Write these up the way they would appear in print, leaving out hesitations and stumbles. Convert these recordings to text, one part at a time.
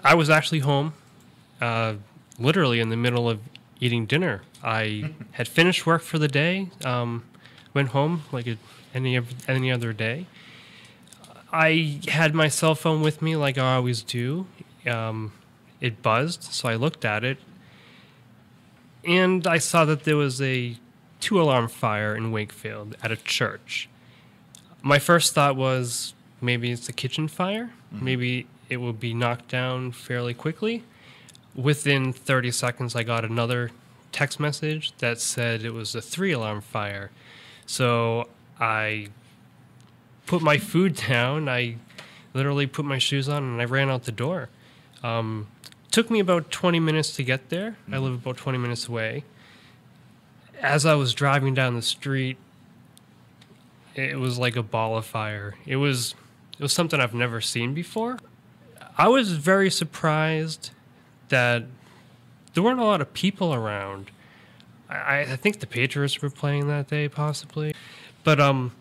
I was actually home, literally in the middle of eating dinner. I had finished work for the day, went home like any other day. I had my cell phone with me like I always do. It buzzed, so I looked at it, and I saw that there was a two-alarm fire in Wakefield at a church. My first thought was maybe it's a kitchen fire. Maybe it will be knocked down fairly quickly. Within 30 seconds, I got another text message that said it was a three-alarm fire. So I put my food down. I literally put my shoes on and I ran out the door. Took me about 20 minutes to get there. I live about 20 minutes away. As I was driving down the street, it was like a ball of fire. It was something I've never seen before. I was very surprised that there weren't a lot of people around. I think the Patriots were playing that day, possibly. But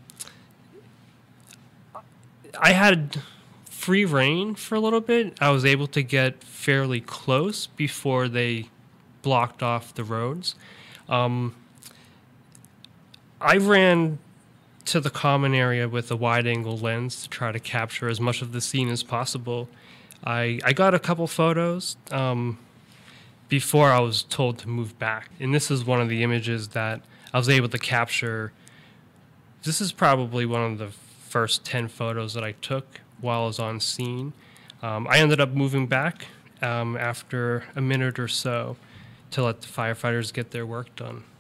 I had free reign for a little bit. I was able to get fairly close before they blocked off the roads. I ran to the common area with a wide-angle lens to try to capture as much of the scene as possible. I got a couple photos before I was told to move back. And this is one of the images that I was able to capture. This is probably one of the first 10 photos that I took while I was on scene. I ended up moving back after a minute or so to let the firefighters get their work done.